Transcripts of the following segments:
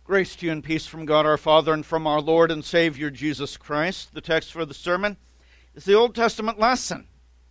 Grace to you and peace from God our Father and from our Lord and Savior Jesus Christ. The text for the sermon is the Old Testament lesson.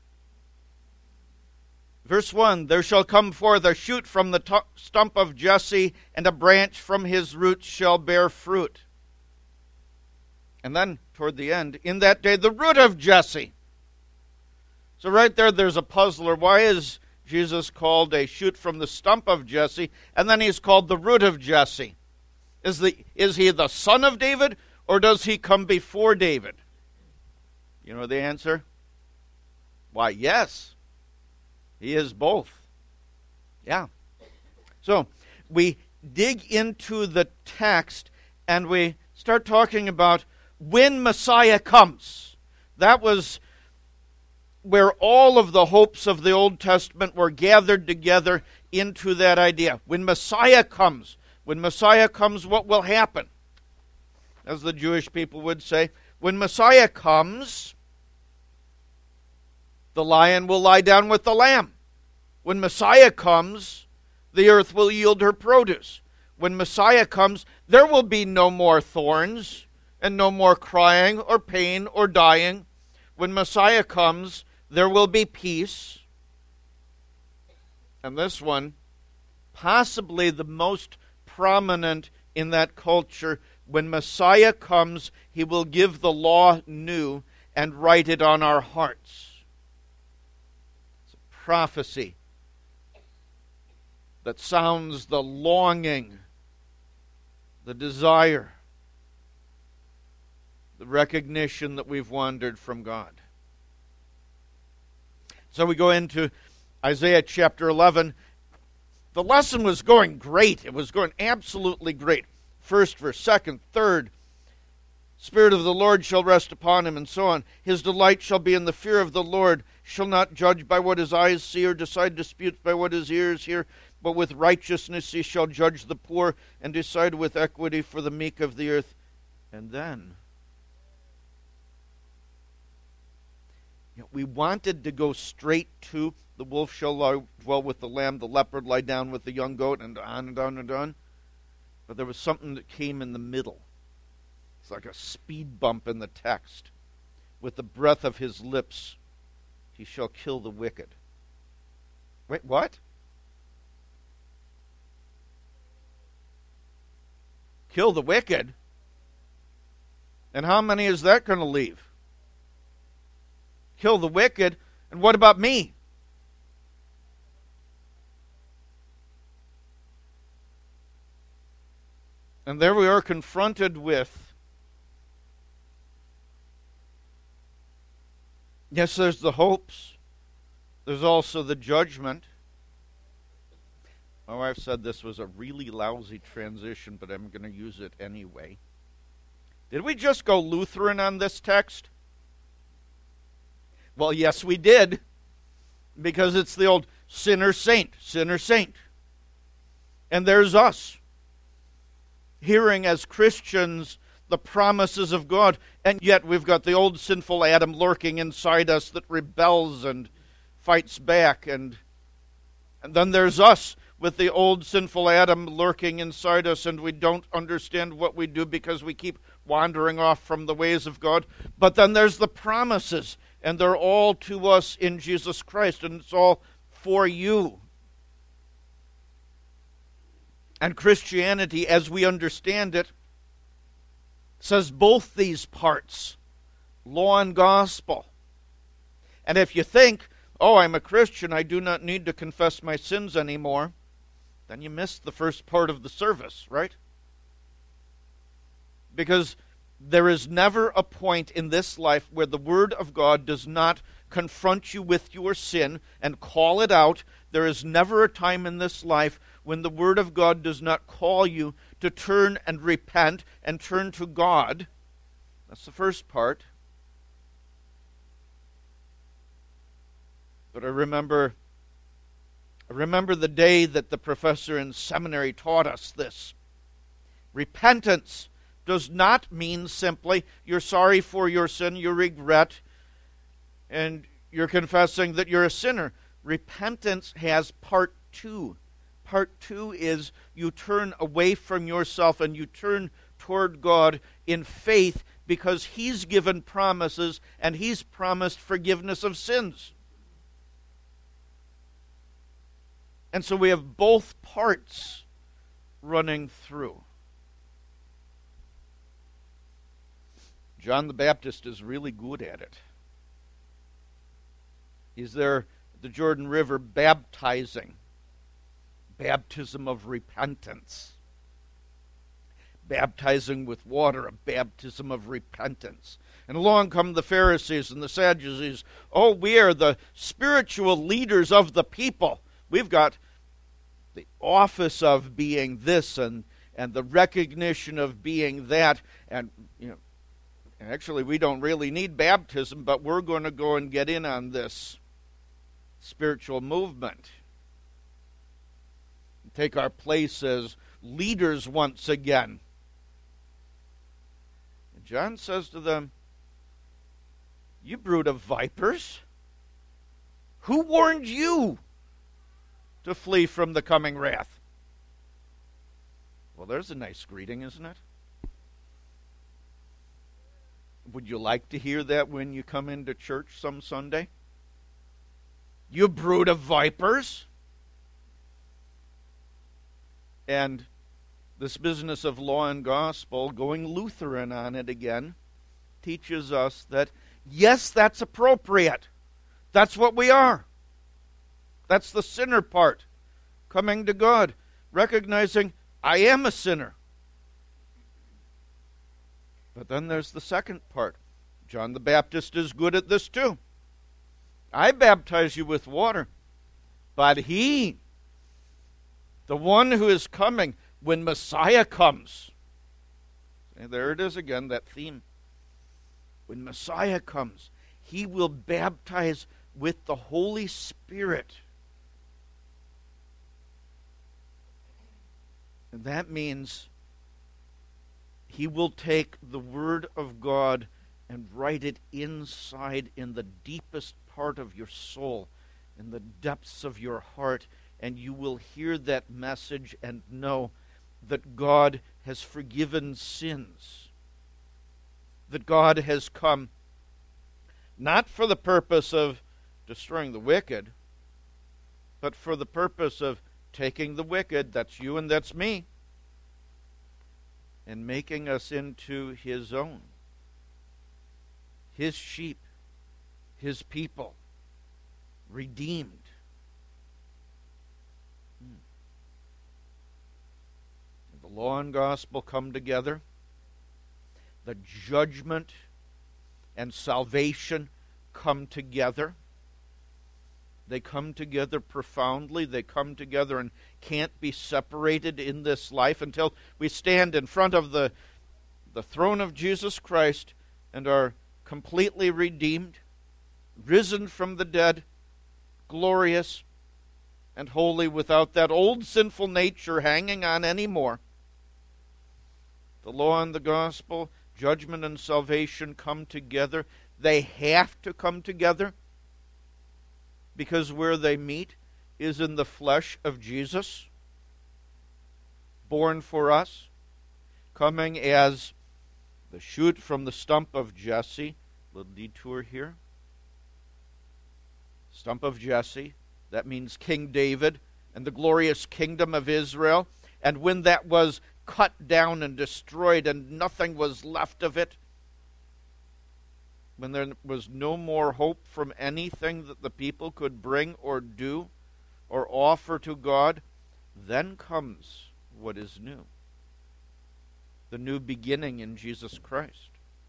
Verse 1, there shall come forth a shoot from the stump of Jesse, and a branch from his roots shall bear fruit. And then, toward the end, in that day, the root of Jesse. So right there's a puzzler. Why is Jesus called a shoot from the stump of Jesse, and then he's called the root of Jesse? Is he the son of David, or does he come before David? You know the answer? Why, yes. He is both. Yeah. So, we dig into the text, and we start talking about when Messiah comes. That was where all of the hopes of the Old Testament were gathered together into that idea. When Messiah comes, what will happen? As the Jewish people would say, when Messiah comes, the lion will lie down with the lamb. When Messiah comes, the earth will yield her produce. When Messiah comes, there will be no more thorns and no more crying or pain or dying. When Messiah comes, there will be peace. And this one, possibly the most prominent in that culture, when Messiah comes, he will give the law new and write it on our hearts. It's a prophecy that sounds the longing, the desire, the recognition that we've wandered from God. So we go into Isaiah chapter 11. The lesson was going great. It was going absolutely great. First verse, second, third. Spirit of the Lord shall rest upon him, and so on. His delight shall be in the fear of the Lord. Shall not judge by what his eyes see, or decide disputes by what his ears hear. But with righteousness he shall judge the poor, and decide with equity for the meek of the earth. And then, we wanted to go straight to the wolf shall dwell with the lamb, the leopard lie down with the young goat, and on and on and on. But there was something that came in the middle. It's like a speed bump in the text. With the breath of his lips, he shall kill the wicked. Wait, what? Kill the wicked? And how many is that going to leave? Kill the wicked, and what about me? And there we are confronted with, yes, there's the hopes. There's also the judgment. My wife said this was a really lousy transition, but I'm going to use it anyway. Did we just go Lutheran on this text? Well, yes, we did. Because it's the old sinner, saint, sinner, saint. And there's us, hearing as Christians the promises of God, and yet we've got the old sinful Adam lurking inside us that rebels and fights back, and then there's us with the old sinful Adam lurking inside us, and we don't understand what we do because we keep wandering off from the ways of God. But then there's the promises, and they're all to us in Jesus Christ, and it's all for you. And Christianity, as we understand it, says both these parts, law and gospel. And if you think, oh, I'm a Christian, I do not need to confess my sins anymore, then you missed the first part of the service, right? Because there is never a point in this life where the Word of God does not confront you with your sin and call it out. There is never a time in this life when the Word of God does not call you to turn and repent and turn to God. That's the first part. But I remember the day that the professor in seminary taught us this. Repentance does not mean simply you're sorry for your sin, you regret, and you're confessing that you're a sinner. Repentance has part two. Part two is you turn away from yourself and you turn toward God in faith, because He's given promises and He's promised forgiveness of sins. And so we have both parts running through. John the Baptist is really good at it. He's there at the Jordan River baptizing. Baptism of repentance. Baptizing with water, a baptism of repentance. And along come the Pharisees and the Sadducees. Oh, we are the spiritual leaders of the people. We've got the office of being this and the recognition of being that. And, actually, we don't really need baptism, but we're going to go and get in on this spiritual movement. Take our place as leaders once again. And John says to them, "You brood of vipers, who warned you to flee from the coming wrath?" Well, there's a nice greeting, isn't it? Would you like to hear that when you come into church some Sunday? You brood of vipers. And this business of law and gospel, going Lutheran on it again, teaches us that, yes, that's appropriate. That's what we are. That's the sinner part. Coming to God, recognizing I am a sinner. But then there's the second part. John the Baptist is good at this too. I baptize you with water, but He, the one who is coming, when Messiah comes, and there it is again, that theme. When Messiah comes, He will baptize with the Holy Spirit. And that means He will take the Word of God and write it inside in the deepest part of your soul, in the depths of your heart, and you will hear that message and know that God has forgiven sins. That God has come not for the purpose of destroying the wicked, but for the purpose of taking the wicked, that's you and that's me, and making us into His own, His sheep, His people, redeemed. The law and gospel come together. The judgment and salvation come together. They come together profoundly. They come together and can't be separated in this life until we stand in front of the throne of Jesus Christ and are completely redeemed, risen from the dead, glorious and holy, without that old sinful nature hanging on anymore. The law and the gospel, judgment and salvation come together. They have to come together, because where they meet is in the flesh of Jesus, born for us, coming as the shoot from the stump of Jesse. Little detour here. Stump of Jesse, that means King David and the glorious kingdom of Israel. And when that was cut down and destroyed and nothing was left of it, when there was no more hope from anything that the people could bring or do or offer to God, then comes what is new. The new beginning in Jesus Christ.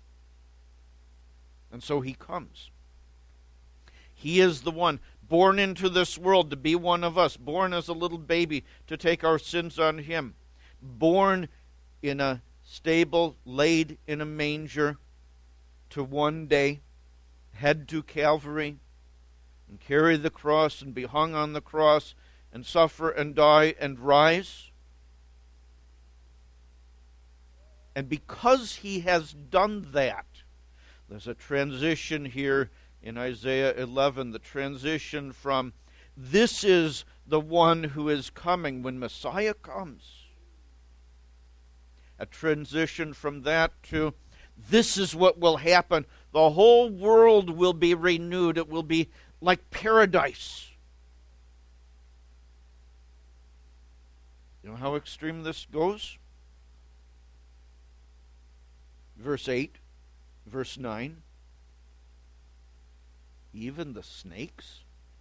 And so He comes. He is the one born into this world to be one of us, born as a little baby to take our sins on Him, born in a stable, laid in a manger, to one day head to Calvary and carry the cross and be hung on the cross and suffer and die and rise. And because He has done that, there's a transition here in Isaiah 11, the transition from this is the one who is coming when Messiah comes. a transition from that to this is what will happen. The whole world will be renewed. It will be like paradise. You know how extreme this goes? Verse 8, verse 9. Even the snakes?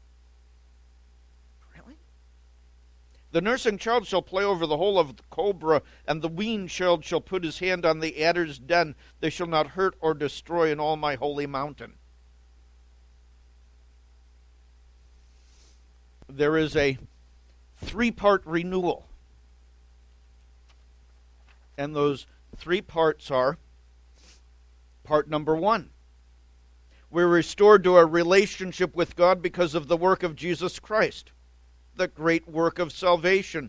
Really? The nursing child shall play over the hole of the cobra, and the weaned child shall put his hand on the adder's den. They shall not hurt or destroy in all my holy mountain. There is a 3-part renewal. And those 3 parts are, part number 1. We're restored to a relationship with God because of the work of Jesus Christ, the great work of salvation.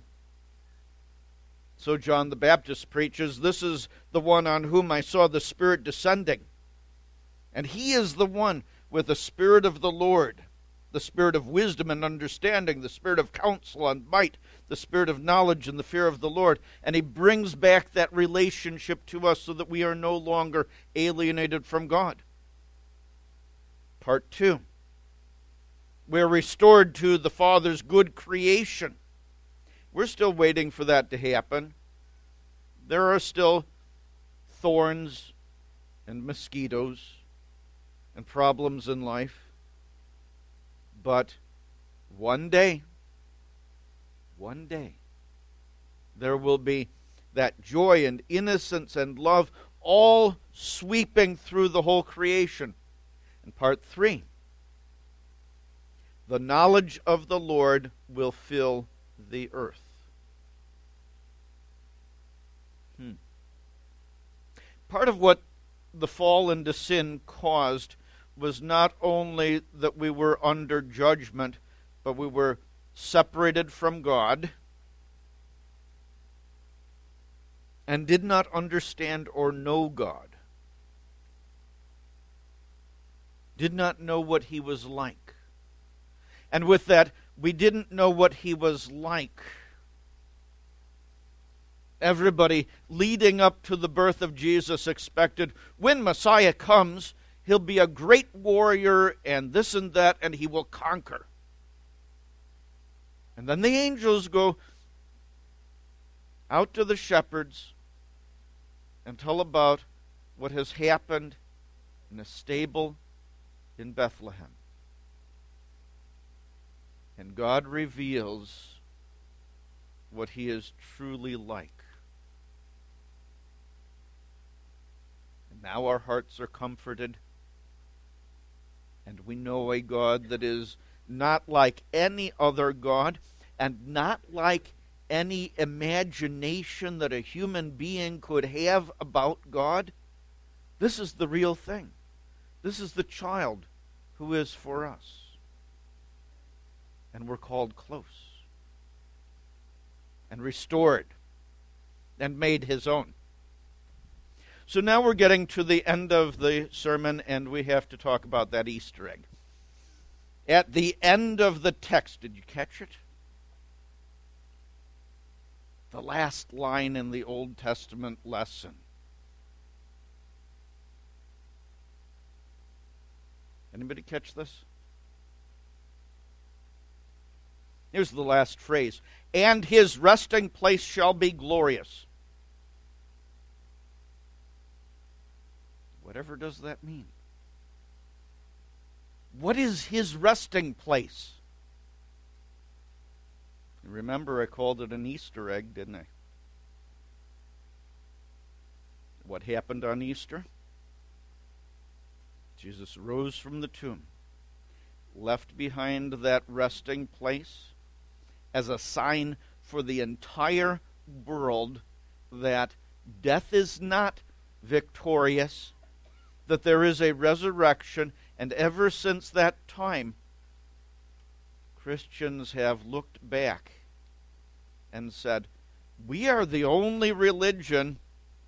So John the Baptist preaches, this is the one on whom I saw the Spirit descending. And he is the one with the Spirit of the Lord, the Spirit of wisdom and understanding, the Spirit of counsel and might, the Spirit of knowledge and the fear of the Lord. And he brings back that relationship to us so that we are no longer alienated from God. Part 2. We're restored to the Father's good creation. We're still waiting for that to happen. There are still thorns and mosquitoes and problems in life. But one day, there will be that joy and innocence and love all sweeping through the whole creation. And part 3, the knowledge of the Lord will fill the earth. Part of what the fall into sin caused was not only that we were under judgment, but we were separated from God and did not understand or know God. Did not know what he was like. And with that, we didn't know what he was like. Everybody leading up to the birth of Jesus expected when Messiah comes, he'll be a great warrior and this and that, and he will conquer. And then the angels go out to the shepherds and tell about what has happened in a stable in Bethlehem. And God reveals what he is truly like. And now our hearts are comforted, and we know a God that is not like any other God, and not like any imagination that a human being could have about God. This is the real thing. This is the child who is for us. And we're called close and restored and made his own. So now we're getting to the end of the sermon, and we have to talk about that Easter egg. At the end of the text, did you catch it? The last line in the Old Testament lesson. Anybody catch this? Here's the last phrase. And his resting place shall be glorious. Whatever does that mean? What is his resting place? Remember, I called it an Easter egg, didn't I? What happened on Easter? Jesus rose from the tomb, left behind that resting place as a sign for the entire world that death is not victorious, that there is a resurrection, and ever since that time, Christians have looked back and said, we are the only religion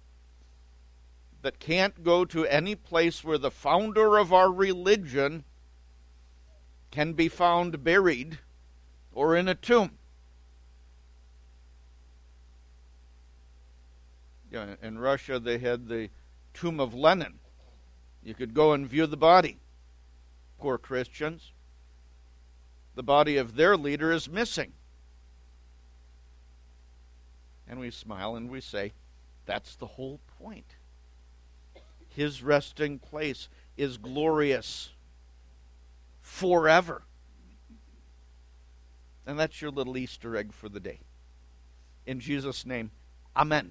that can't go to any place where the founder of our religion can be found buried or in a tomb. In Russia, they had the tomb of Lenin. You could go and view the body. Poor Christians. The body of their leader is missing. And we smile and we say, that's the whole point. His resting place is glorious forever. And that's your little Easter egg for the day. In Jesus' name, amen.